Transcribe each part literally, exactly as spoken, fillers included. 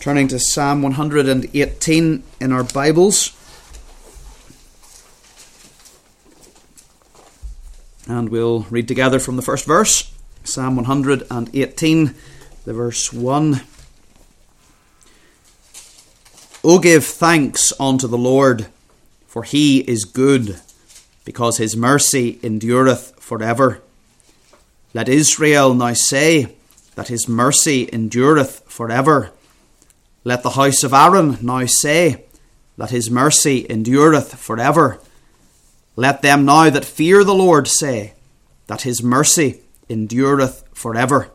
Turning to Psalm one hundred eighteen in our Bibles. And we'll read together from the first verse. Psalm one hundred eighteen, the verse one. O give thanks unto the Lord, for he is good, because his mercy endureth forever. Let Israel now say that his mercy endureth forever. Let the house of Aaron now say that his mercy endureth forever. Let them now that fear the Lord say that his mercy endureth forever.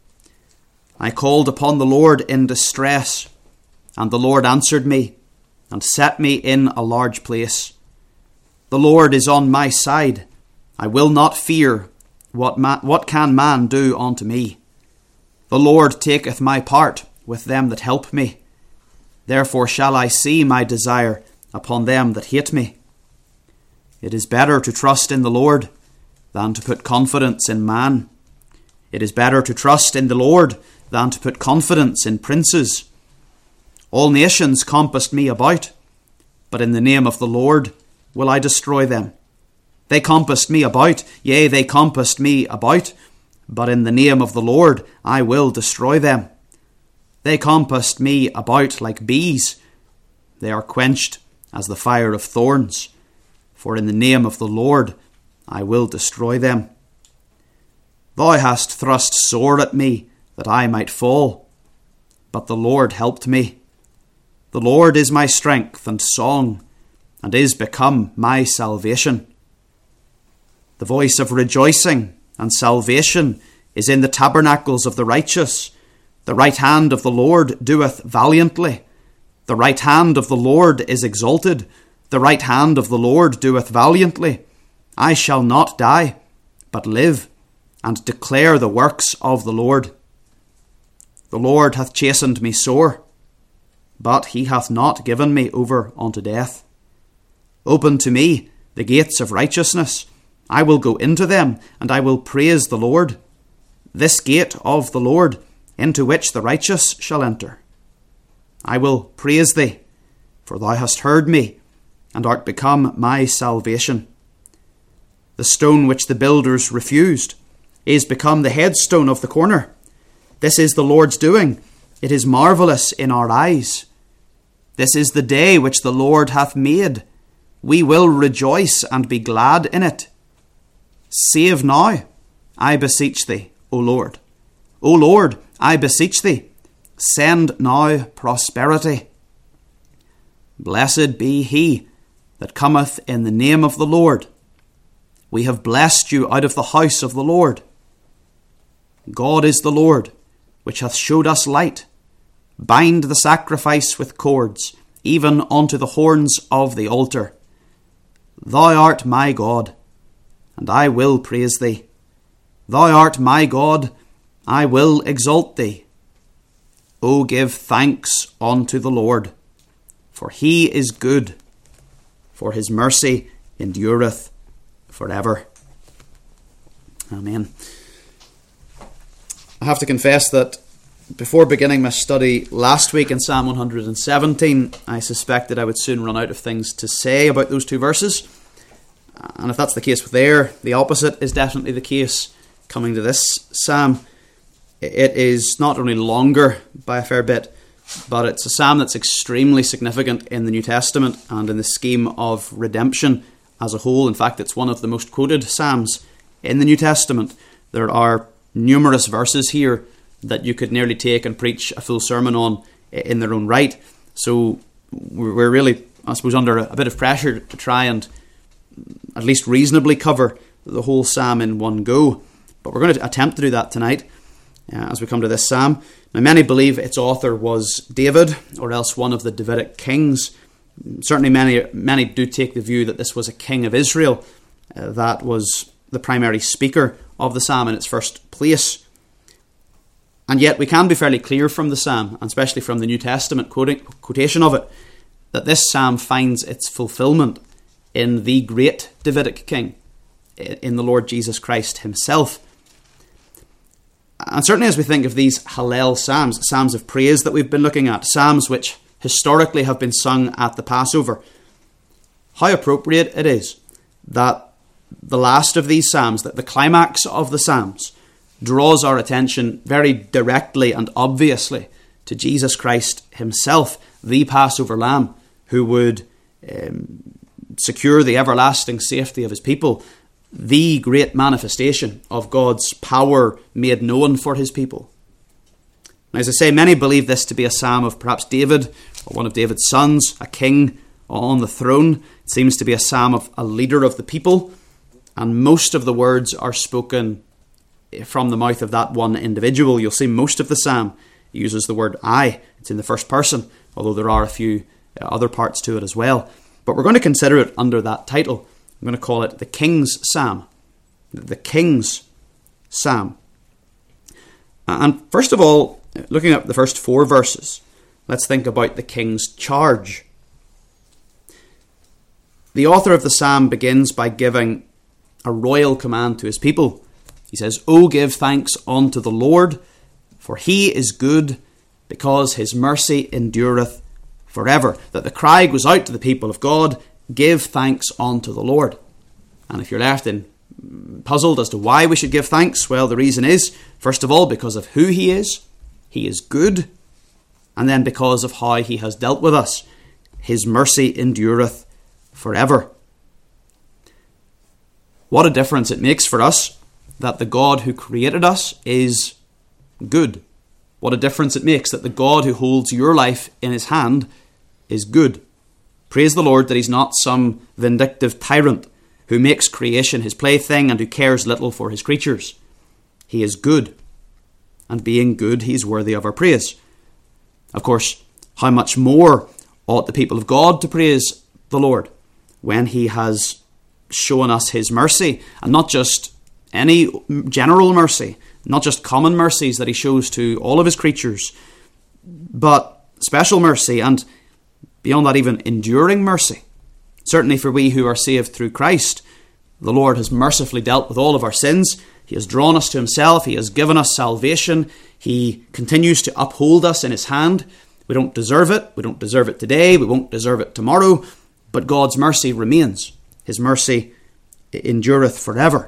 I called upon the Lord in distress, and the Lord answered me, and set me in a large place. The Lord is on my side. I will not fear. What, ma- what can man do unto me? The Lord taketh my part with them that help me. Therefore shall I see my desire upon them that hate me. It is better to trust in the Lord than to put confidence in man. It is better to trust in the Lord than to put confidence in princes. All nations compassed me about, but in the name of the Lord will I destroy them. They compassed me about, yea, they compassed me about, but in the name of the Lord I will destroy them. They compassed me about like bees. They are quenched as the fire of thorns. For in the name of the Lord I will destroy them. Thou hast thrust sore at me, that I might fall. But the Lord helped me. The Lord is my strength and song, and is become my salvation. The voice of rejoicing and salvation is in the tabernacles of the righteous. The right hand of the Lord doeth valiantly. The right hand of the Lord is exalted. The right hand of the Lord doeth valiantly. I shall not die, but live, and declare the works of the Lord. The Lord hath chastened me sore, but he hath not given me over unto death. Open to me the gates of righteousness. I will go into them, and I will praise the Lord. This gate of the Lord, into which the righteous shall enter. I will praise thee, for thou hast heard me, and art become my salvation. The stone which the builders refused is become the headstone of the corner. This is the Lord's doing. It is marvellous in our eyes. This is the day which the Lord hath made. We will rejoice and be glad in it. Save now, I beseech thee, O Lord. O Lord, I beseech thee, send now prosperity. Blessed be he that cometh in the name of the Lord. We have blessed you out of the house of the Lord. God is the Lord, which hath showed us light. Bind the sacrifice with cords, even unto the horns of the altar. Thou art my God, and I will praise thee. Thou art my God, I will exalt thee. O give thanks unto the Lord, for he is good, for his mercy endureth forever. Amen. I have to confess that before beginning my study last week in Psalm one hundred seventeen, I suspected I would soon run out of things to say about those two verses. And if that's the case there, the opposite is definitely the case coming to this psalm. It is not only longer by a fair bit, but it's a psalm that's extremely significant in the New Testament and in the scheme of redemption as a whole. In fact, it's one of the most quoted psalms in the New Testament. There are numerous verses here that you could nearly take and preach a full sermon on in their own right. So we're really, I suppose, under a bit of pressure to try and at least reasonably cover the whole psalm in one go. But we're going to attempt to do that tonight uh, as we come to this psalm. Now, many believe its author was David, or else one of the Davidic kings. Certainly many many do take the view that this was a king of Israel uh, that was the primary speaker of the psalm in its first place. And yet we can be fairly clear from the psalm, and especially from the New Testament quoting, quotation of it, that this psalm finds its fulfillment in the great Davidic king, in the Lord Jesus Christ himself. And certainly as we think of these Hallel Psalms, Psalms of praise that we've been looking at, Psalms which historically have been sung at the Passover, how appropriate it is that the last of these Psalms, that the climax of the Psalms, draws our attention very directly and obviously to Jesus Christ himself, the Passover Lamb, who would um, secure the everlasting safety of his people, the great manifestation of God's power made known for his people. Now, as I say, many believe this to be a psalm of perhaps David, or one of David's sons, a king on the throne. It seems to be a psalm of a leader of the people, and most of the words are spoken from the mouth of that one individual. You'll see most of the psalm uses the word I. It's in the first person, although there are a few other parts to it as well. But we're going to consider it under that title. I'm going to call it the King's Psalm. The King's Psalm. And first of all, looking at the first four verses, let's think about the King's charge. The author of the psalm begins by giving a royal command to his people. He says, "O give thanks unto the Lord, for he is good, because his mercy endureth forever." That the cry goes out to the people of God, give thanks unto the Lord. And if you're left in puzzled as to why we should give thanks, well, the reason is, first of all, because of who he is. He is good. And then because of how he has dealt with us. His mercy endureth forever. What a difference it makes for us that the God who created us is good. What a difference it makes that the God who holds your life in his hand is good. Praise the Lord that he's not some vindictive tyrant who makes creation his plaything and who cares little for his creatures. He is good. And being good, he's worthy of our praise. Of course, how much more ought the people of God to praise the Lord when he has shown us his mercy, and not just any general mercy, not just common mercies that he shows to all of his creatures, but special mercy, and beyond that even enduring mercy. Certainly for we who are saved through Christ, the Lord has mercifully dealt with all of our sins. He has drawn us to himself. He has given us salvation. He continues to uphold us in his hand. We don't deserve it. We don't deserve it today. We won't deserve it tomorrow. But God's mercy remains. His mercy endureth forever.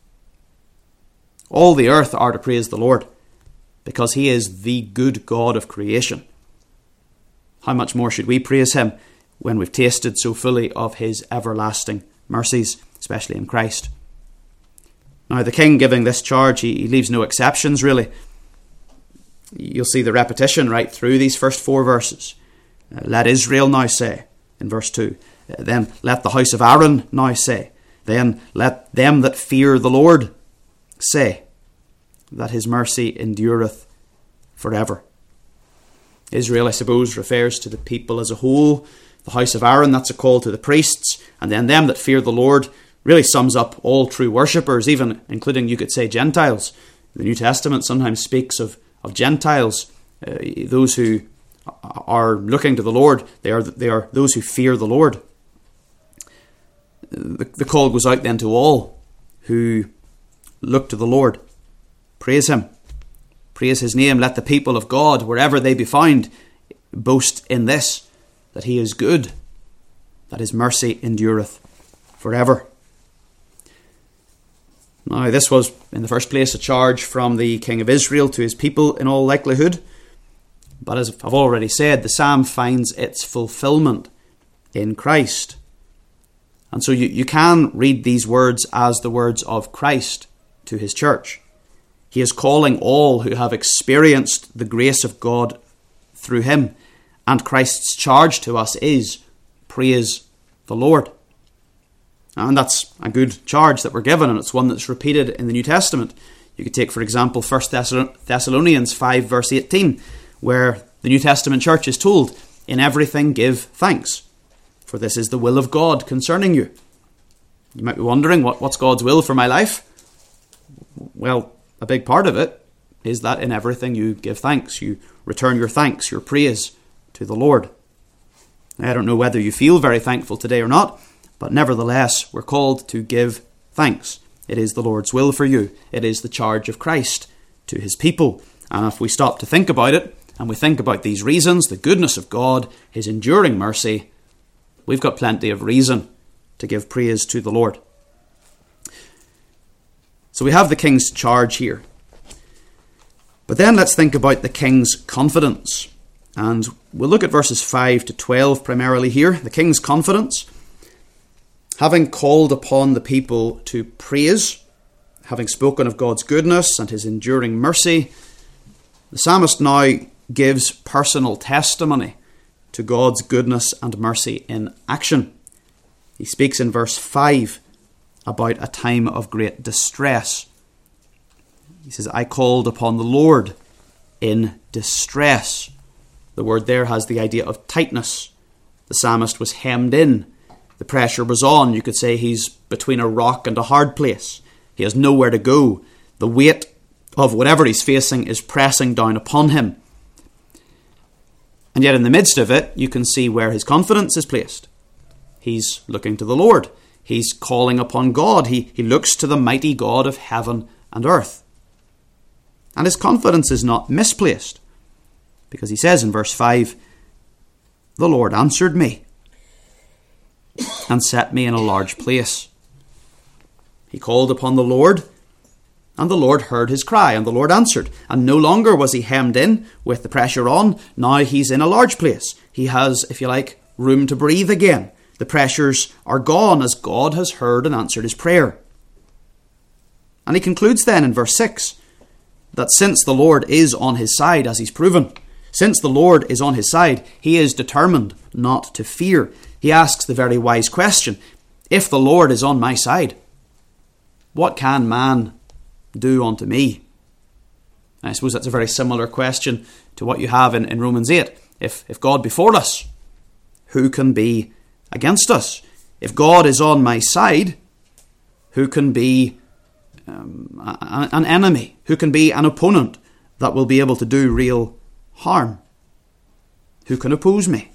All the earth are to praise the Lord, because he is the good God of creation. How much more should we praise him when we've tasted so fully of his everlasting mercies, especially in Christ? Now, the king giving this charge, he, he leaves no exceptions, really. You'll see the repetition right through these first four verses. Uh, let Israel now say, in verse two. Uh, then let the house of Aaron now say. Then let them that fear the Lord say, that his mercy endureth forever. Israel, I suppose, refers to the people as a whole. The house of Aaron, that's a call to the priests. And then them that fear the Lord really sums up all true worshippers, even including, you could say, Gentiles. The New Testament sometimes speaks of, of Gentiles, uh, those who are looking to the Lord. They are, they are those who fear the Lord. The, the call goes out then to all who look to the Lord. Praise him. Praise his name. Let the people of God, wherever they be found, boast in this, that he is good, that his mercy endureth forever. Now, this was, in the first place, a charge from the King of Israel to his people in all likelihood. But as I've already said, the psalm finds its fulfillment in Christ. And so you, you can read these words as the words of Christ to his church. He is calling all who have experienced the grace of God through him. And Christ's charge to us is, praise the Lord. And that's a good charge that we're given, and it's one that's repeated in the New Testament. You could take, for example, First Thessalonians five, verse eighteen, where the New Testament church is told, in everything give thanks, for this is the will of God concerning you. You might be wondering, what, what's God's will for my life? Well, a big part of it is that in everything you give thanks. You return your thanks, your praise to the Lord. I don't know whether you feel very thankful today or not, but nevertheless, we're called to give thanks. It is the Lord's will for you. It is the charge of Christ to his people. And if we stop to think about it, and we think about these reasons, the goodness of God, his enduring mercy, we've got plenty of reason to give praise to the Lord. So we have the king's charge here. But then let's think about the king's confidence. And we'll look at verses five to twelve primarily here. The king's confidence. Having called upon the people to praise, having spoken of God's goodness and his enduring mercy, the psalmist now gives personal testimony to God's goodness and mercy in action. He speaks in verse five about a time of great distress. He says, I called upon the Lord in distress. The word there has the idea of tightness. The psalmist was hemmed in. The pressure was on. You could say he's between a rock and a hard place. He has nowhere to go. The weight of whatever he's facing is pressing down upon him. And yet in the midst of it, you can see where his confidence is placed. He's looking to the Lord. He's calling upon God. He, he looks to the mighty God of heaven and earth. And his confidence is not misplaced, because he says in verse five, the Lord answered me and set me in a large place. He called upon the Lord, and the Lord heard his cry, and the Lord answered. And no longer was he hemmed in with the pressure on. Now he's in a large place. He has, if you like, room to breathe again. The pressures are gone as God has heard and answered his prayer. And he concludes then in verse six, that since the Lord is on his side, as he's proven, since the Lord is on his side, he is determined not to fear. He asks the very wise question, if the Lord is on my side, what can man do unto me? And I suppose that's a very similar question to what you have in, in Romans eight. If, if God be for us, who can be against us? If God is on my side, who can be um, a, an enemy? Who can be an opponent that will be able to do real harm? Who can oppose me?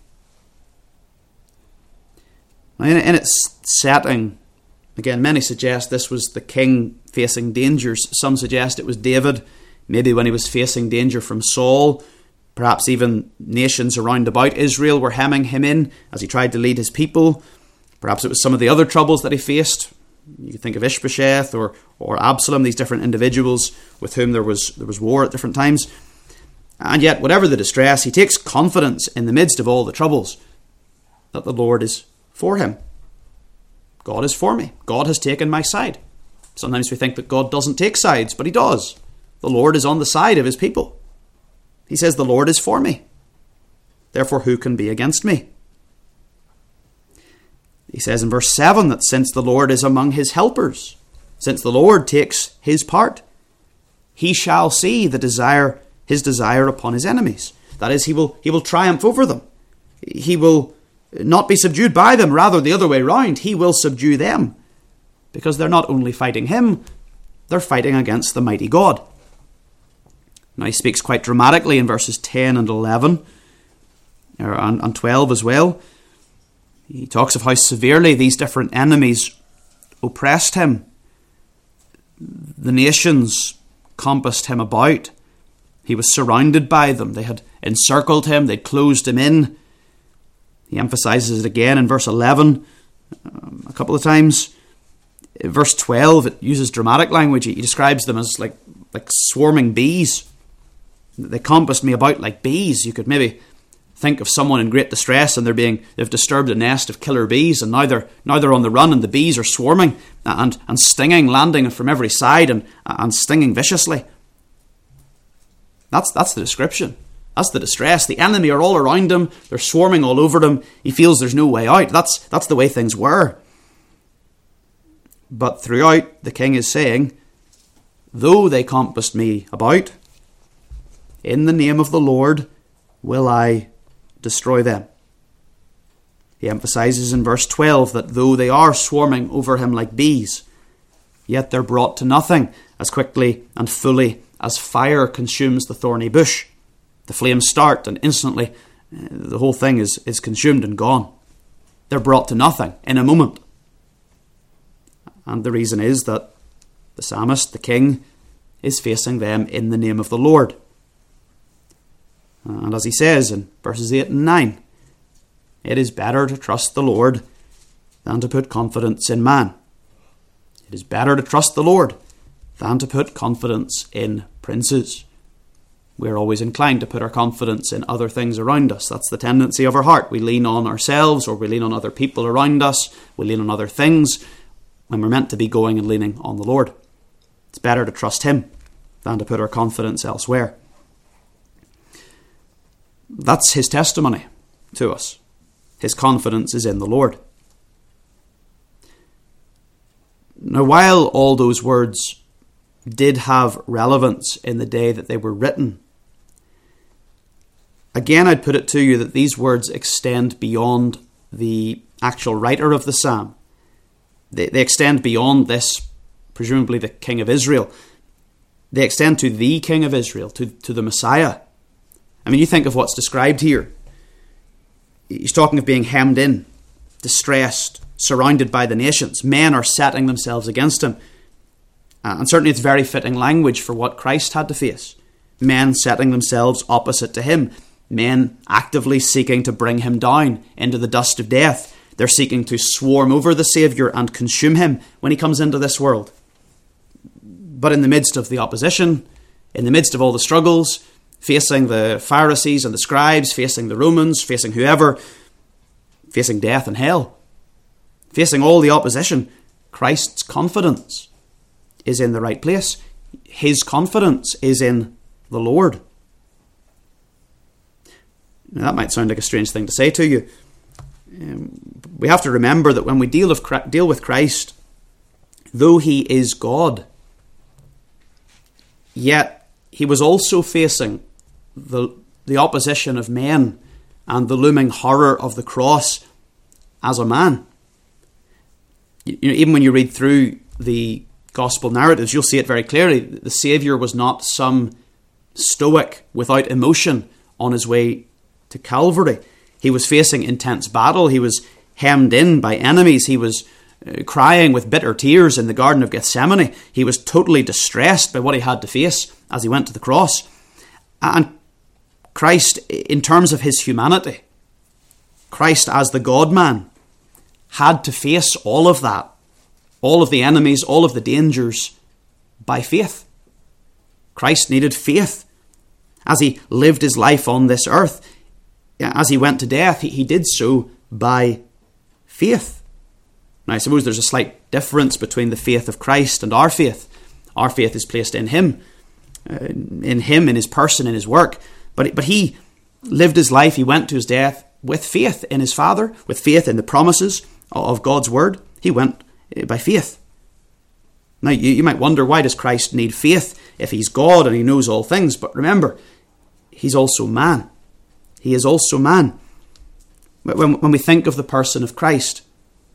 Now, in, in its setting, again, many suggest this was the king facing dangers. Some suggest it was David, maybe when he was facing danger from Saul. Perhaps even nations around about Israel were hemming him in as he tried to lead his people. Perhaps it was some of the other troubles that he faced. You could think of Ishbosheth or, or Absalom, these different individuals with whom there was, there was war at different times. And yet, whatever the distress, he takes confidence in the midst of all the troubles that the Lord is for him. God is for me. God has taken my side. Sometimes we think that God doesn't take sides, but he does. The Lord is on the side of his people. He says, the Lord is for me. Therefore, who can be against me? He says in verse seven that since the Lord is among his helpers, since the Lord takes his part, he shall see the desire, his desire upon his enemies. That is, he will, he will triumph over them. He will not be subdued by them, rather the other way round. He will subdue them, because they're not only fighting him, they're fighting against the mighty God. Now he speaks quite dramatically in verses ten and eleven, and, and twelve as well. He talks of how severely these different enemies oppressed him. The nations compassed him about. He was surrounded by them. They had encircled him. They'd closed him in. He emphasizes it again in verse eleven um, a couple of times. In verse twelve, it uses dramatic language. He describes them as like, like swarming bees. They compassed me about like bees. You could maybe think of someone in great distress and they're being, they've disturbed a nest of killer bees, and now they're, now they're on the run, and the bees are swarming and, and stinging, landing from every side and, and stinging viciously. That's, that's the description. That's the distress. The enemy are all around him. They're swarming all over him. He feels there's no way out. That's, that's the way things were. But throughout, the king is saying, though they compassed me about, in the name of the Lord will I destroy them. He emphasizes in verse twelve that though they are swarming over him like bees, yet they're brought to nothing as quickly and fully as fire consumes the thorny bush. The flames start and instantly uh, the whole thing is, is consumed and gone. They're brought to nothing in a moment. And the reason is that the psalmist, the king, is facing them in the name of the Lord. And as he says in verses eight and nine, it is better to trust the Lord than to put confidence in man. It is better to trust the Lord than to put confidence in princes. We're always inclined to put our confidence in other things around us. That's the tendency of our heart. We lean on ourselves, or we lean on other people around us. We lean on other things when we're meant to be going and leaning on the Lord. It's better to trust him than to put our confidence elsewhere. That's his testimony to us. His confidence is in the Lord. Now, while all those words did have relevance in the day that they were written, again, I'd put it to you that these words extend beyond the actual writer of the psalm. They, they extend beyond this, presumably the King of Israel. They extend to the King of Israel, to, to the Messiah. I mean, you think of what's described here. He's talking of being hemmed in, distressed, surrounded by the nations. Men are setting themselves against him. And certainly it's very fitting language for what Christ had to face. Men setting themselves opposite to him. Men actively seeking to bring him down into the dust of death. They're seeking to swarm over the Saviour and consume him when he comes into this world. But in the midst of the opposition, in the midst of all the struggles, facing the Pharisees and the scribes, facing the Romans, facing whoever, facing death and hell, facing all the opposition, Christ's confidence is in the right place. His confidence is in the Lord. Now, that might sound like a strange thing to say to you. Um, we have to remember that when we deal with, deal with Christ, though he is God, yet he was also facing the, the opposition of men and the looming horror of the cross as a man. You know, even when you read through the gospel narratives, you'll see it very clearly. The Saviour was not some stoic without emotion on his way to Calvary. He was facing intense battle. He was hemmed in by enemies. He was uh, crying with bitter tears in the Garden of Gethsemane. He was totally distressed by what he had to face as he went to the cross. And Christ, in terms of his humanity, Christ as the God-man, had to face all of that, all of the enemies, all of the dangers, by faith. Christ needed faith as he lived his life on this earth. As he went to death, he, he did so by faith. Now, I suppose there's a slight difference between the faith of Christ and our faith. Our faith is placed in him, uh, in him, in his person, in his work. But, but he lived his life, he went to his death with faith in his Father, with faith in the promises of God's word. He went by faith. Now, you, you might wonder, why does Christ need faith if he's God and he knows all things? But remember, he's also man. He is also man. When, when we think of the person of Christ,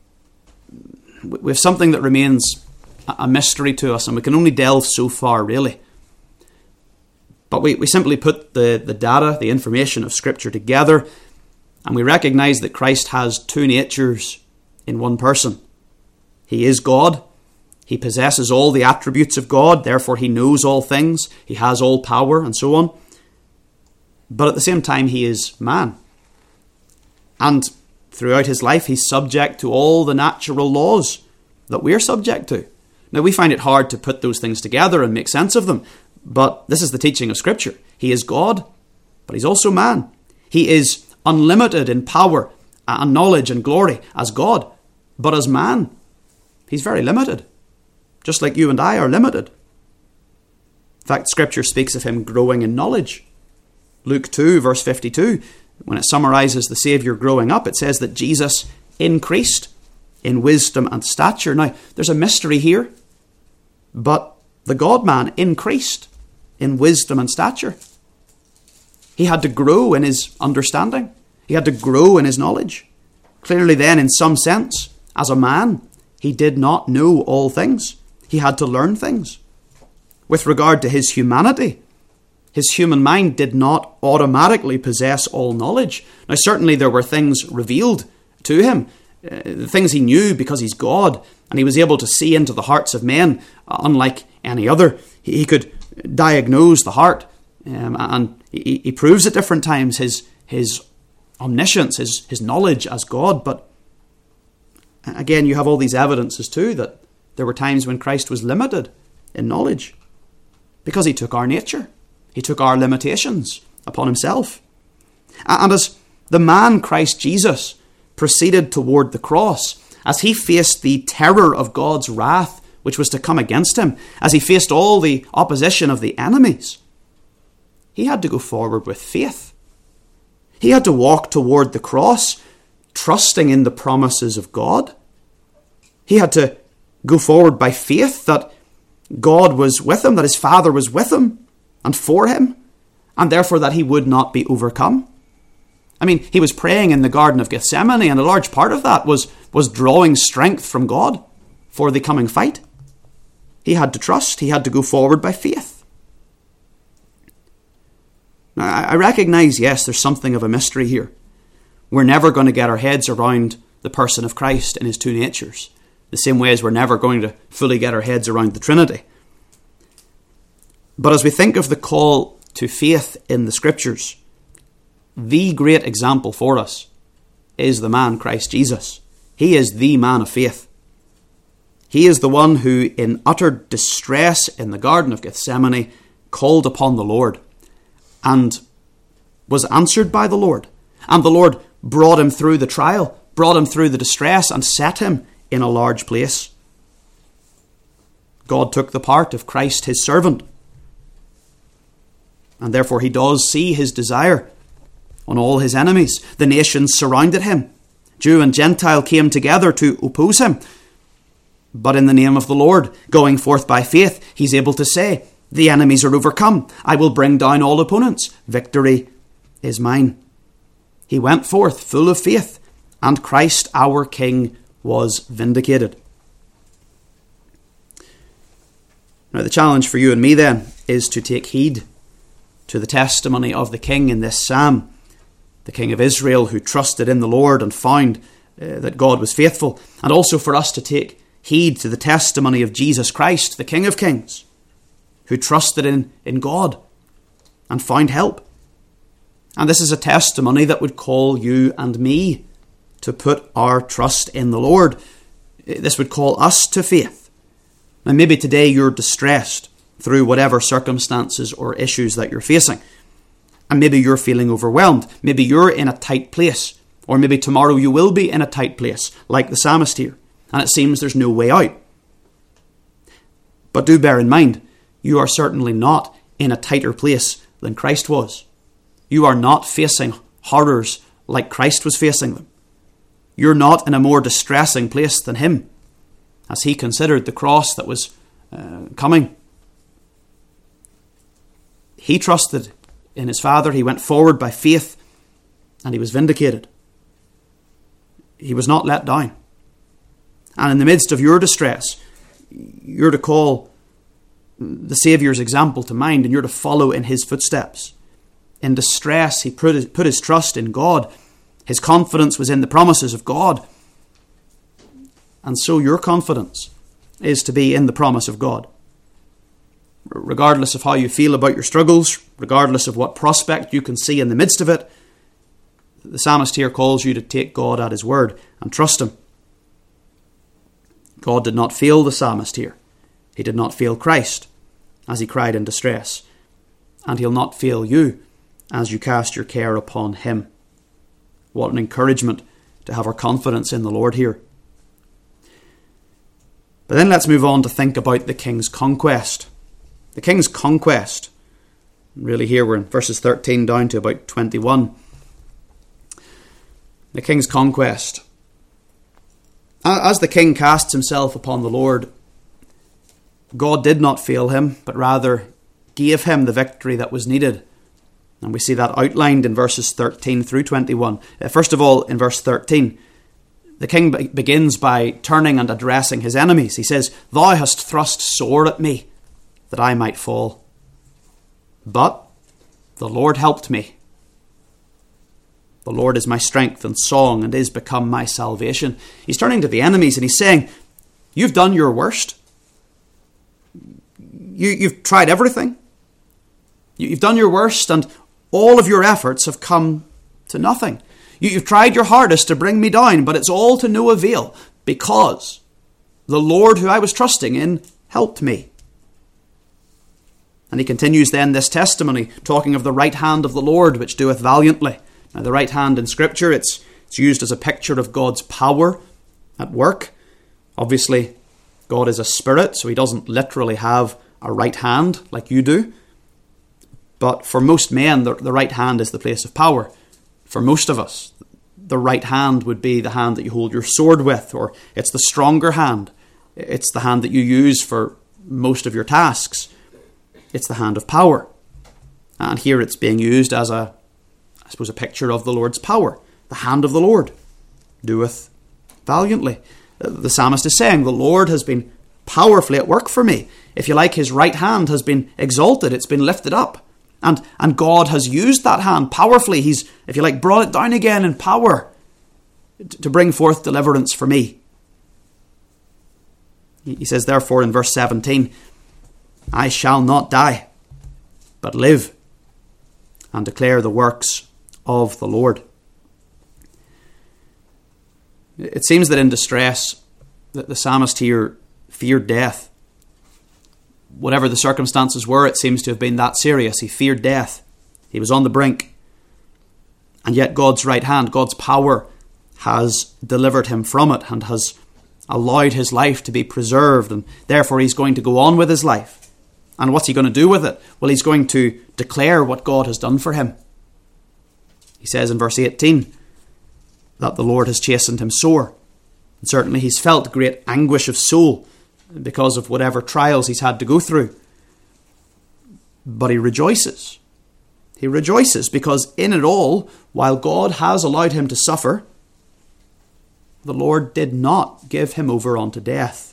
we have something that remains a mystery to us, and we can only delve so far, really. But we, we simply put the, the data, the information of Scripture together, and we recognize that Christ has two natures in one person. He is God. He possesses all the attributes of God. Therefore, he knows all things. He has all power, and so on. But at the same time, he is man. And throughout his life, he's subject to all the natural laws that we're subject to. Now, we find it hard to put those things together and make sense of them. But this is the teaching of Scripture. He is God, but he's also man. He is unlimited in power and knowledge and glory as God. But as man, he's very limited. Just like you and I are limited. In fact, Scripture speaks of him growing in knowledge. Luke two, verse fifty-two, when it summarizes the Saviour growing up, it says that Jesus increased in wisdom and stature. Now, there's a mystery here, but the God-man increased in wisdom and stature. He had to grow in his understanding. He had to grow in his knowledge. Clearly then, in some sense, as a man, he did not know all things. He had to learn things. With regard to his humanity, his human mind did not automatically possess all knowledge. Now, certainly there were things revealed to him, uh, things he knew because he's God, and he was able to see into the hearts of men, uh, unlike any other. He, he could diagnose the heart. Um, and he, he proves at different times his, his omniscience, his, his knowledge as God. But again, you have all these evidences too that there were times when Christ was limited in knowledge because he took our nature. He took our limitations upon himself. And as the man Christ Jesus proceeded toward the cross, as he faced the terror of God's wrath which was to come against him, as he faced all the opposition of the enemies, he had to go forward with faith. He had to walk toward the cross, trusting in the promises of God. He had to go forward by faith that God was with him, that his Father was with him and for him, and therefore that he would not be overcome. I mean, he was praying in the Garden of Gethsemane, and a large part of that was, was drawing strength from God for the coming fight. He had to trust. He had to go forward by faith. Now, I recognise, yes, there's something of a mystery here. We're never going to get our heads around the person of Christ and his two natures, the same way as we're never going to fully get our heads around the Trinity. But as we think of the call to faith in the Scriptures, the great example for us is the man Christ Jesus. He is the man of faith. He is the one who, in utter distress in the Garden of Gethsemane, called upon the Lord and was answered by the Lord. And the Lord brought him through the trial, brought him through the distress, and set him in a large place. God took the part of Christ, his servant. And therefore he does see his desire on all his enemies. The nations surrounded him. Jew and Gentile came together to oppose him. But in the name of the Lord, going forth by faith, he's able to say, the enemies are overcome. I will bring down all opponents. Victory is mine. He went forth full of faith, and Christ our King was vindicated. Now the challenge for you and me then is to take heed to the testimony of the King in this psalm, the King of Israel who trusted in the Lord and found uh, that God was faithful, and also for us to take heed to the testimony of Jesus Christ, the King of Kings, who trusted in, in God and found help. And this is a testimony that would call you and me to put our trust in the Lord. This would call us to faith. Now maybe today you're distressed through whatever circumstances or issues that you're facing. And maybe you're feeling overwhelmed. Maybe you're in a tight place. Or maybe tomorrow you will be in a tight place, like the psalmist here, and it seems there's no way out. But do bear in mind, you are certainly not in a tighter place than Christ was. You are not facing horrors like Christ was facing them. You're not in a more distressing place than him, as he considered the cross that was uh, coming. He trusted in his Father. He went forward by faith, and he was vindicated. He was not let down. And in the midst of your distress, you're to call the Saviour's example to mind, and you're to follow in his footsteps. In distress, he put his, put his trust in God. His confidence was in the promises of God. And so your confidence is to be in the promise of God. Regardless of how you feel about your struggles, regardless of what prospect you can see in the midst of it, the psalmist here calls you to take God at his word and trust him. God did not fail the psalmist here. He did not fail Christ as he cried in distress. And he'll not fail you as you cast your care upon him. What an encouragement to have our confidence in the Lord here. But then let's move on to think about the king's conquest. The king's conquest. Really here we're in verses thirteen down to about twenty-one. The king's conquest. As the king casts himself upon the Lord, God did not fail him, but rather gave him the victory that was needed. And we see that outlined in verses thirteen through twenty-one. First of all, in verse thirteen, the king be- begins by turning and addressing his enemies. He says, "Thou hast thrust sore at me, that I might fall. But the Lord helped me. The Lord is my strength and song, and is become my salvation." He's turning to the enemies and he's saying, you've done your worst. You, you've tried everything. You've done your worst, and all of your efforts have come to nothing. You've tried your hardest to bring me down, but it's all to no avail, because the Lord who I was trusting in helped me. And he continues then this testimony, talking of the right hand of the Lord, which doeth valiantly. Now, the right hand in Scripture, it's, it's used as a picture of God's power at work. Obviously, God is a spirit, so he doesn't literally have a right hand like you do. But for most men, the, the right hand is the place of power. For most of us, the right hand would be the hand that you hold your sword with, or it's the stronger hand. It's the hand that you use for most of your tasks. It's the hand of power. And here it's being used as a, I suppose, a picture of the Lord's power. The hand of the Lord doeth valiantly. The psalmist is saying, the Lord has been powerfully at work for me. If you like, his right hand has been exalted. It's been lifted up. And, and God has used that hand powerfully. He's, if you like, brought it down again in power to bring forth deliverance for me. He says, therefore, in verse seventeen, I shall not die, but live and declare the works of the Lord. It seems that in distress, that the psalmist here feared death. Whatever the circumstances were, it seems to have been that serious. He feared death. He was on the brink. And yet God's right hand, God's power, has delivered him from it and has allowed his life to be preserved. And therefore he's going to go on with his life. And what's he going to do with it? Well, he's going to declare what God has done for him. He says in verse eighteen that the Lord has chastened him sore. And certainly he's felt great anguish of soul because of whatever trials he's had to go through. But he rejoices. He rejoices because in it all, while God has allowed him to suffer, the Lord did not give him over unto death.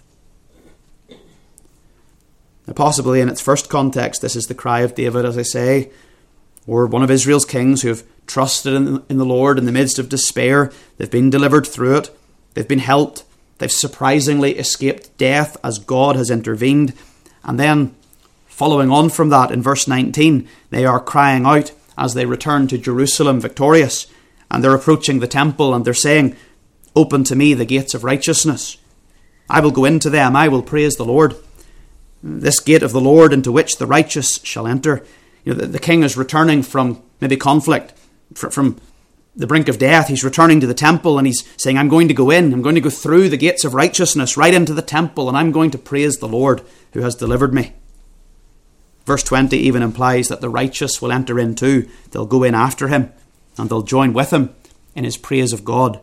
Now, possibly in its first context, this is the cry of David, as I say, or one of Israel's kings who have trusted in, in the Lord in the midst of despair. They've been delivered through it. They've been helped. They've surprisingly escaped death as God has intervened. And then, following on from that, in verse nineteen, they are crying out as they return to Jerusalem victorious. And they're approaching the temple and they're saying, open to me the gates of righteousness. I will go into them. I will praise the Lord. This gate of the Lord into which the righteous shall enter. You know, the, the king is returning from maybe conflict, fr- from the brink of death. He's returning to the temple and he's saying, I'm going to go in. I'm going to go through the gates of righteousness right into the temple, and I'm going to praise the Lord who has delivered me. Verse twenty even implies that the righteous will enter in too. They'll go in after him and they'll join with him in his praise of God.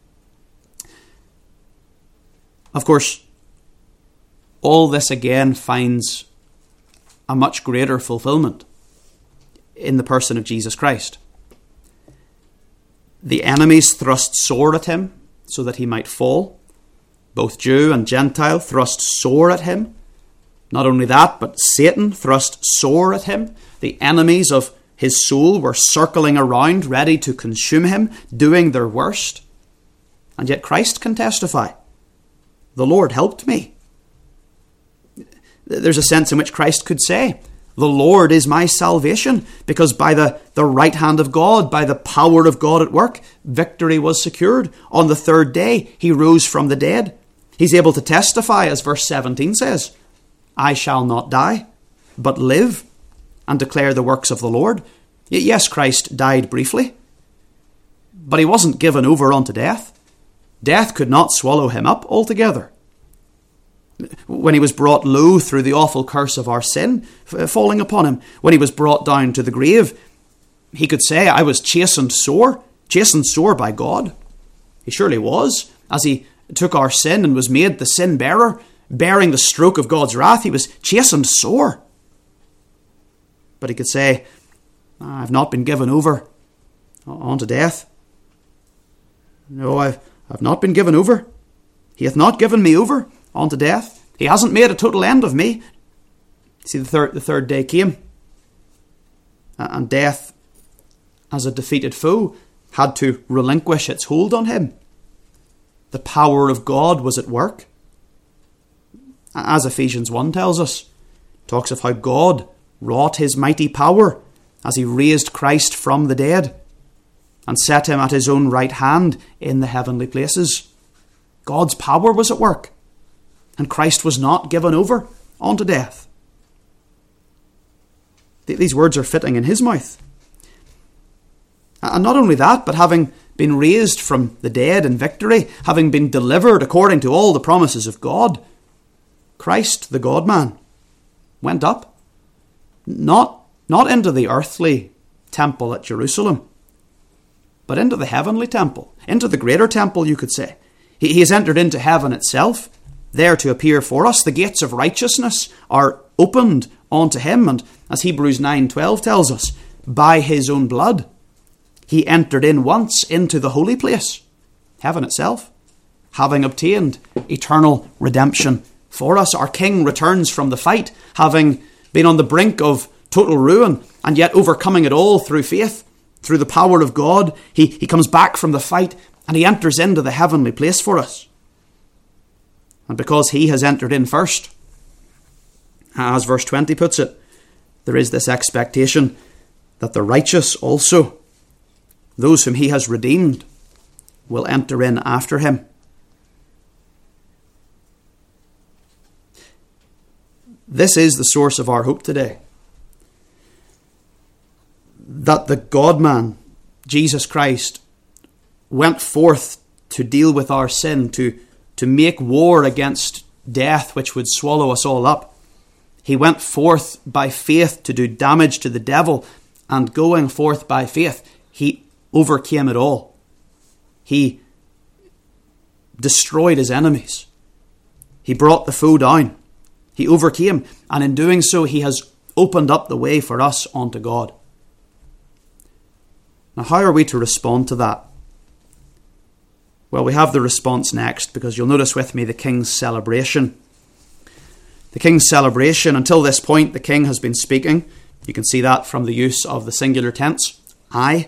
Of course, all this again finds a much greater fulfillment in the person of Jesus Christ. The enemies thrust sore at him so that he might fall. Both Jew and Gentile thrust sore at him. Not only that, but Satan thrust sore at him. The enemies of his soul were circling around, ready to consume him, doing their worst. And yet Christ can testify, the Lord helped me. There's a sense in which Christ could say, the Lord is my salvation, because by the, the right hand of God, by the power of God at work, victory was secured. On the third day, he rose from the dead. He's able to testify, as verse seventeen says, I shall not die, but live and declare the works of the Lord. Yes, Christ died briefly, but he wasn't given over unto death. Death could not swallow him up altogether. When he was brought low through the awful curse of our sin falling upon him, when he was brought down to the grave, he could say, I was chastened sore, chastened sore by God. He surely was, as he took our sin and was made the sin bearer, bearing the stroke of God's wrath. He was chastened sore. But he could say, I've not been given over unto death. No, I've, I've not been given over. He hath not given me over unto death. He hasn't made a total end of me. See, the third, the third day came, and death, as a defeated foe, had to relinquish its hold on him. The power of God was at work. As Ephesians one tells us, talks of how God wrought his mighty power as he raised Christ from the dead and set him at his own right hand in the heavenly places. God's power was at work, and Christ was not given over unto death. These words are fitting in his mouth. And not only that, but having been raised from the dead in victory, having been delivered according to all the promises of God, Christ, the God-man, went up, not, not into the earthly temple at Jerusalem, but into the heavenly temple, into the greater temple, you could say. He, he has entered into heaven itself, there to appear for us. The gates of righteousness are opened unto him, and as Hebrews nine twelve tells us, by his own blood, he entered in once into the holy place, heaven itself, having obtained eternal redemption for us. Our King returns from the fight, having been on the brink of total ruin, and yet overcoming it all through faith, through the power of God. He, he comes back from the fight, and he enters into the heavenly place for us. And because he has entered in first, as verse twenty puts it, there is this expectation that the righteous also, those whom he has redeemed, will enter in after him. This is the source of our hope today. That the God-man, Jesus Christ, went forth to deal with our sin, to, to make war against death which would swallow us all up. He went forth by faith to do damage to the devil, and going forth by faith, he overcame it all. He destroyed his enemies. He brought the foe down. He overcame, and in doing so, he has opened up the way for us unto God. Now, how are we to respond to that? Well, we have the response next, because you'll notice with me the king's celebration. The king's celebration, until this point, the king has been speaking. You can see that from the use of the singular tense. I,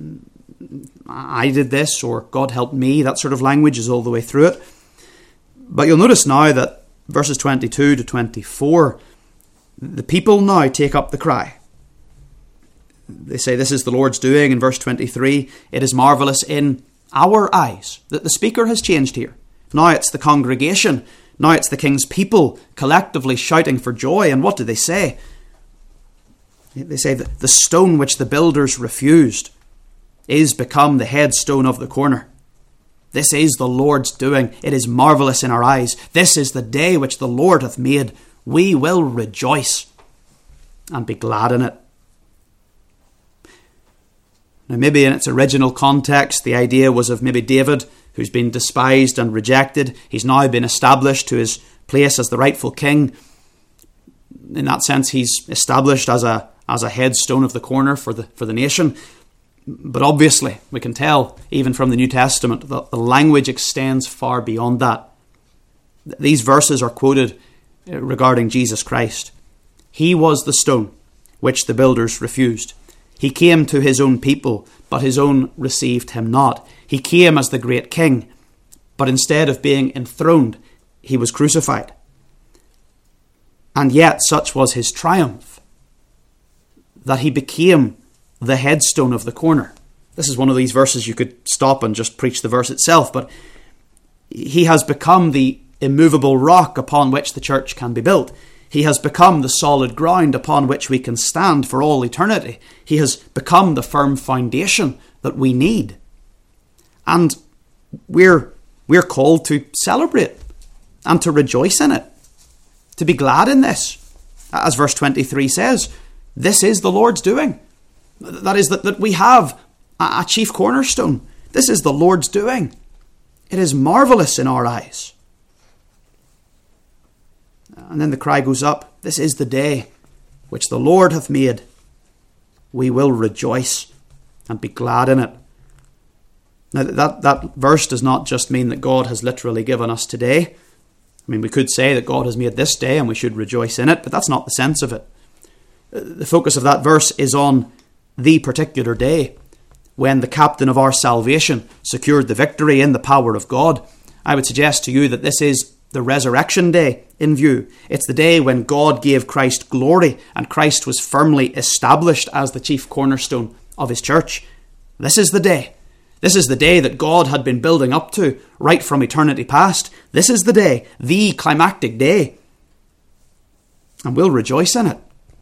I did this, or God helped me. That sort of language is all the way through it. But you'll notice now that verses twenty-two to twenty-four, the people now take up the cry. They say, this is the Lord's doing. In verse twenty-three, it is marvellous in our eyes. That the speaker has changed here. Now it's the congregation. Now it's the king's people collectively shouting for joy. And what do they say? They say that the stone which the builders refused is become the headstone of the corner. This is the Lord's doing. It is marvellous in our eyes. This is the day which the Lord hath made. We will rejoice and be glad in it. Now, maybe in its original context, the idea was of maybe David, who's been despised and rejected. He's now been established to his place as the rightful king. In that sense, he's established as a as a headstone of the corner for the for the nation. But obviously, we can tell, even from the New Testament, that the language extends far beyond that. These verses are quoted regarding Jesus Christ. He was the stone which the builders refused. He came to his own people, but his own received him not. He came as the great king, but instead of being enthroned, he was crucified. And yet such was his triumph that he became the headstone of the corner. This is one of these verses you could stop and just preach the verse itself, but he has become the immovable rock upon which the church can be built. He has become the solid ground upon which we can stand for all eternity. He has become the firm foundation that we need. And we're, we're called to celebrate and to rejoice in it, to be glad in this. As verse twenty-three says, this is the Lord's doing. That is, that, that we have a, a chief cornerstone. This is the Lord's doing. It is marvellous in our eyes. And then the cry goes up, this is the day which the Lord hath made. We will rejoice and be glad in it. Now that, that verse does not just mean that God has literally given us today. I mean, we could say that God has made this day and we should rejoice in it, but that's not the sense of it. The focus of that verse is on the particular day when the captain of our salvation secured the victory in the power of God. I would suggest to you that this is the resurrection day in view. It's the day when God gave Christ glory and Christ was firmly established as the chief cornerstone of his church. This is the day. This is the day that God had been building up to right from eternity past. This is the day, the climactic day. And we'll rejoice in it.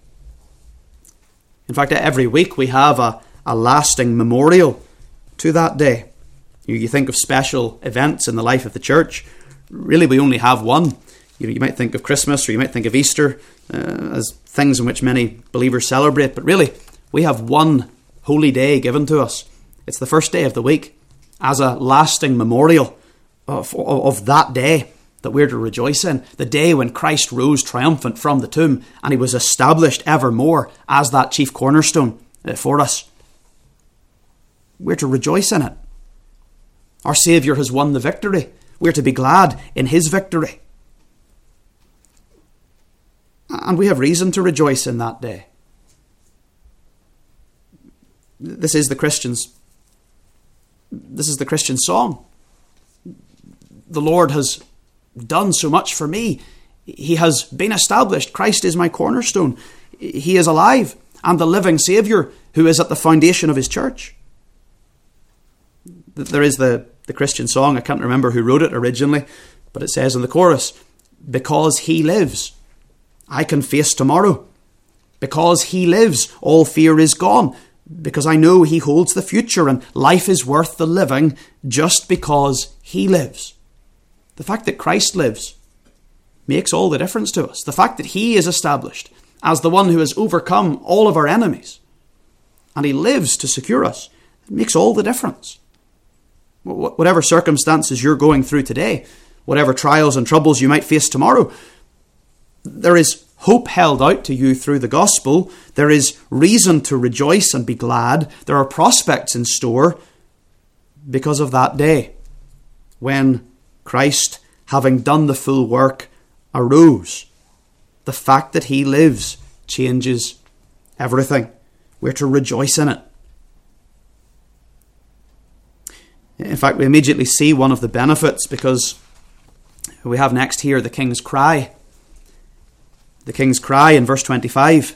In fact, every week we have a, a lasting memorial to that day. You, you think of special events in the life of the church. Really, we only have one. You know, you might think of Christmas or you might think of Easter uh, as things in which many believers celebrate. But really, we have one holy day given to us. It's the first day of the week as a lasting memorial of, of, of that day that we're to rejoice in. The day when Christ rose triumphant from the tomb and he was established evermore as that chief cornerstone for us. We're to rejoice in it. Our Saviour has won the victory. We're to be glad in his victory. And we have reason to rejoice in that day. This is the Christian's This is the Christian song. The Lord has done so much for me. He has been established. Christ is my cornerstone. He is alive and the living Saviour who is at the foundation of his church. There is the, the Christian song. I can't remember who wrote it originally, but it says in the chorus, because he lives, I can face tomorrow. Because he lives, all fear is gone. Because I know he holds the future and life is worth the living just because he lives. The fact that Christ lives makes all the difference to us. The fact that he is established as the one who has overcome all of our enemies and he lives to secure us, it makes all the difference. Whatever circumstances you're going through today, whatever trials and troubles you might face tomorrow, there is hope held out to you through the gospel. There is reason to rejoice and be glad. There are prospects in store because of that day when Christ, having done the full work, arose. The fact that he lives changes everything. We're to rejoice in it. In fact, we immediately see one of the benefits because we have next here the King's Cry. The King's Cry in verse twenty-five.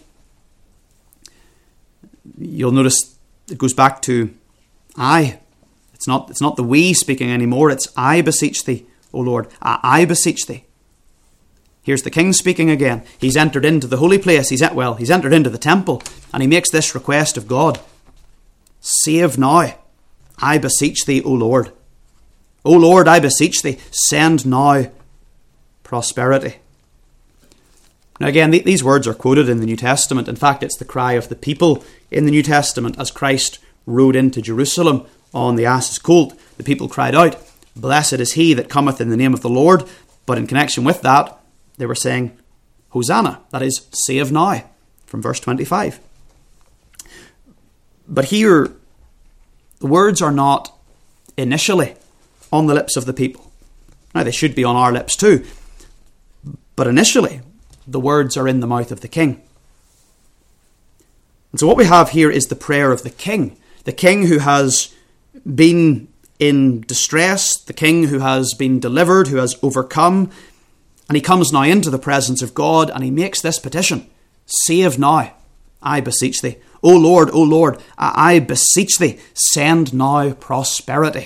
You'll notice it goes back to I. It's not, it's not the we speaking anymore. It's I beseech thee, O Lord. I, I beseech thee. Here's the king speaking again. He's entered into the holy place. He's at, well, he's entered into the temple and he makes this request of God. Save now. I beseech thee, O Lord. O Lord, I beseech thee, send now prosperity. Now again, th- these words are quoted in the New Testament. In fact, it's the cry of the people in the New Testament as Christ rode into Jerusalem on the ass's colt. The people cried out, blessed is he that cometh in the name of the Lord. But in connection with that, they were saying, Hosanna, that is, save now, from verse twenty-five. But here, the words are not initially on the lips of the people. Now, they should be on our lips too. But initially, the words are in the mouth of the king. And so what we have here is the prayer of the king. The king who has been in distress, the king who has been delivered, who has overcome. And he comes now into the presence of God and he makes this petition. Save now, I beseech thee. O Lord, O Lord, I beseech thee, send now prosperity.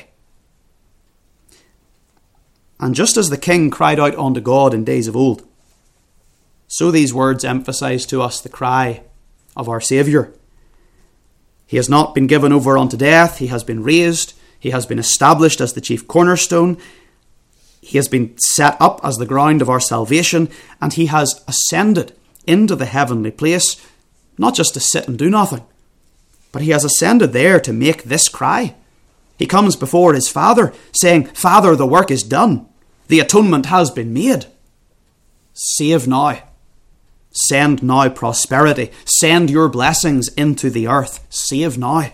And just as the king cried out unto God in days of old, so these words emphasize to us the cry of our Saviour. He has not been given over unto death. He has been raised. He has been established as the chief cornerstone. He has been set up as the ground of our salvation. And he has ascended into the heavenly place, not just to sit and do nothing, but he has ascended there to make this cry. He comes before his Father saying, Father, the work is done. The atonement has been made. Save now. Send now prosperity. Send your blessings into the earth. Save now.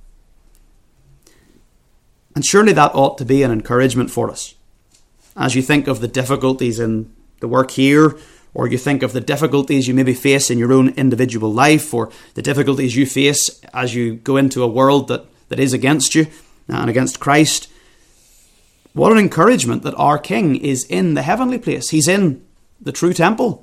And surely that ought to be an encouragement for us. As you think of the difficulties in the work here, or you think of the difficulties you maybe face in your own individual life, or the difficulties you face as you go into a world that, that is against you and against Christ, What an encouragement that our King is in the heavenly place. He's in the true temple.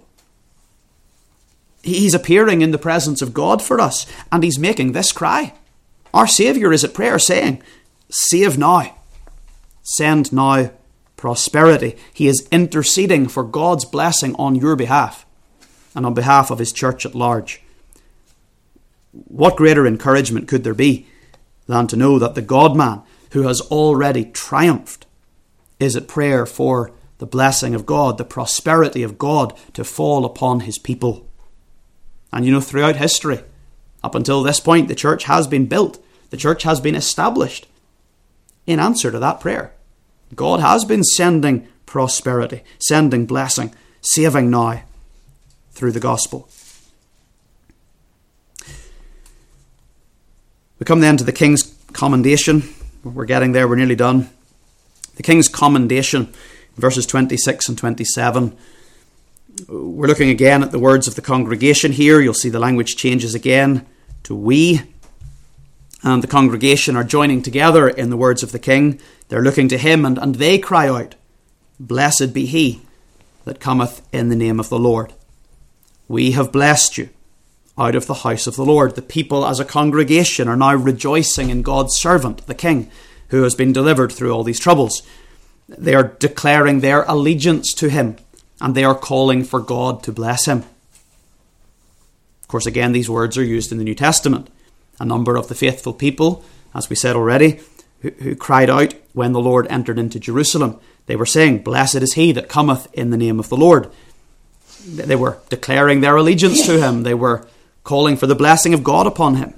He's appearing in the presence of God for us, and he's making this cry. Our Saviour is at prayer saying, save now, send now prosperity. He is interceding for God's blessing on your behalf and on behalf of his church at large. What greater encouragement could there be than to know that the God-man, who has already triumphed, is at prayer for the blessing of God, the prosperity of God to fall upon his people. And you know, throughout history, up until this point, the church has been built. The church has been established in answer to that prayer. God has been sending prosperity, sending blessing, saving now through the gospel. We come then to the king's commendation. We're getting there, we're nearly done. The king's commendation, verses twenty-six and twenty-seven. We're looking again at the words of the congregation here. You'll see the language changes again to we. And the congregation are joining together in the words of the king. They're looking to him, and, and they cry out, blessed be he that cometh in the name of the Lord. We have blessed you out of the house of the Lord. The people as a congregation are now rejoicing in God's servant, the king, who has been delivered through all these troubles. They are declaring their allegiance to him, and they are calling for God to bless him. Of course, again, these words are used in the New Testament. A number of the faithful people, as we said already, who, who cried out when the Lord entered into Jerusalem. They were saying, blessed is he that cometh in the name of the Lord. They were declaring their allegiance to him. They were calling for the blessing of God upon him.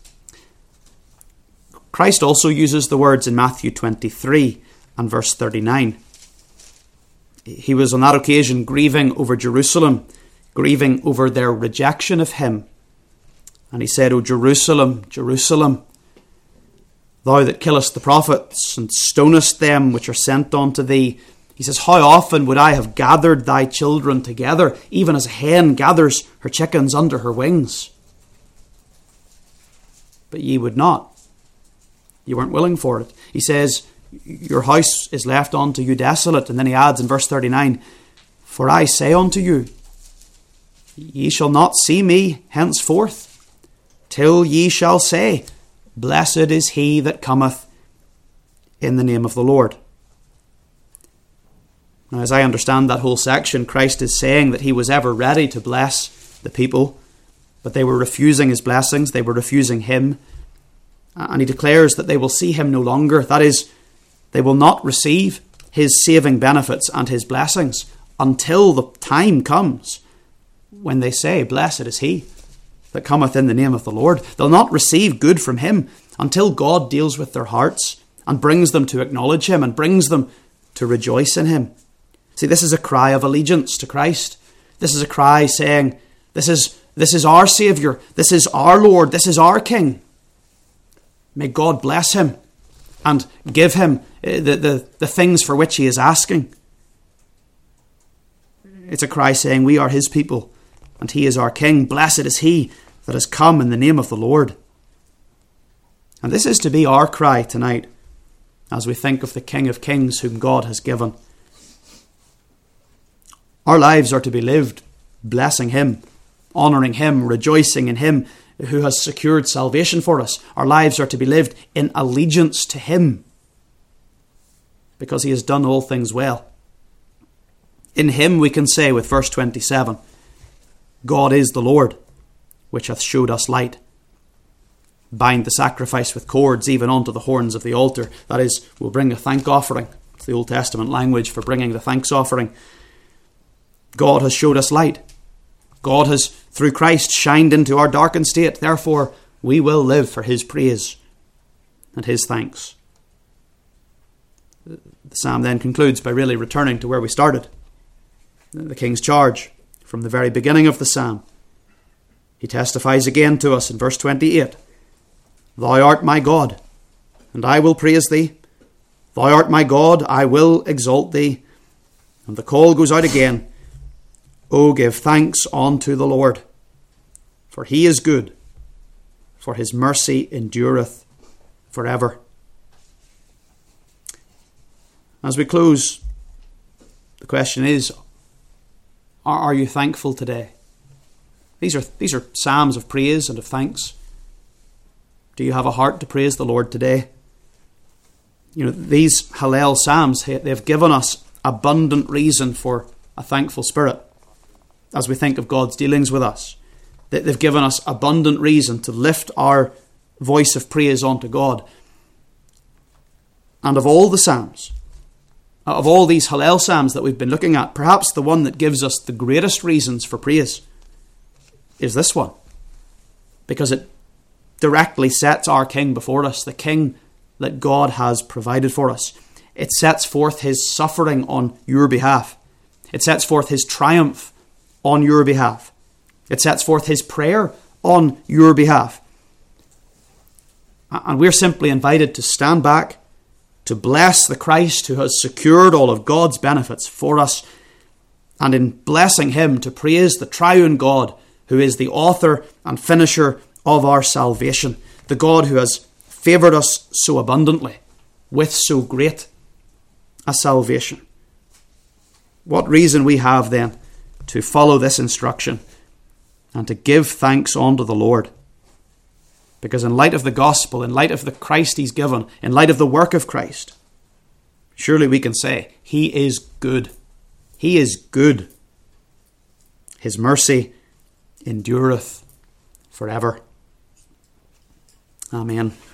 Christ also uses the words in Matthew twenty-three and verse thirty-nine. He was on that occasion grieving over Jerusalem, grieving over their rejection of him. And he said, O Jerusalem, Jerusalem, thou that killest the prophets and stonest them which are sent unto thee. He says, how often would I have gathered thy children together, even as a hen gathers her chickens under her wings? But ye would not. You weren't willing for it. He says, your house is left unto you desolate. And then he adds in verse thirty-nine, for I say unto you, ye shall not see me henceforth, till ye shall say, blessed is he that cometh in the name of the Lord. Now, as I understand that whole section, Christ is saying that he was ever ready to bless the people, but they were refusing his blessings, they were refusing him, and he declares that they will see him no longer. That is, they will not receive his saving benefits and his blessings until the time comes when they say, blessed is he that cometh in the name of the Lord. They'll not receive good from him until God deals with their hearts and brings them to acknowledge him and brings them to rejoice in him. See, this is a cry of allegiance to Christ. This is a cry saying, this is, this is our Saviour, this is our Lord, this is our King. May God bless him and give him the, the, the things for which he is asking. It's a cry saying, we are his people and he is our King. Blessed is he that has come in the name of the Lord. And this is to be our cry tonight as we think of the King of Kings whom God has given. Our lives are to be lived blessing him, honouring him, rejoicing in him who has secured salvation for us. Our lives are to be lived in allegiance to him because he has done all things well. In him we can say with verse twenty-seven, God is the Lord, which hath showed us light. Bind the sacrifice with cords even unto the horns of the altar. That is, we'll bring a thank offering. It's the Old Testament language for bringing the thanks offering. God has showed us light. God has, through Christ, shined into our darkened state. Therefore, we will live for his praise and his thanks. The psalm then concludes by really returning to where we started. The king's charge from the very beginning of the psalm. He testifies again to us in verse twenty-eight. Thou art my God, and I will praise thee. Thou art my God, I will exalt thee. And the call goes out again. O give thanks unto the Lord, for he is good, for his mercy endureth forever. As we close, the question is, are, are you thankful today? These are, these are psalms of praise and of thanks. Do you have a heart to praise the Lord today? You know, these Hallel psalms, they've given us abundant reason for a thankful spirit as we think of God's dealings with us. They've given us abundant reason to lift our voice of praise unto God. And of all the psalms, of all these Hallel psalms that we've been looking at, perhaps the one that gives us the greatest reasons for praise is this one, because it directly sets our King before us, the King that God has provided for us. It sets forth his suffering on your behalf. It sets forth his triumph on your behalf. It sets forth his prayer on your behalf. And we're simply invited to stand back, to bless the Christ who has secured all of God's benefits for us, and in blessing him to praise the triune God who is the author and finisher of our salvation, the God who has favoured us so abundantly with so great a salvation. What reason we have then to follow this instruction and to give thanks unto the Lord. Because in light of the gospel, in light of the Christ he's given, in light of the work of Christ, surely we can say, he is good. He is good. His mercy endureth forever. Amen.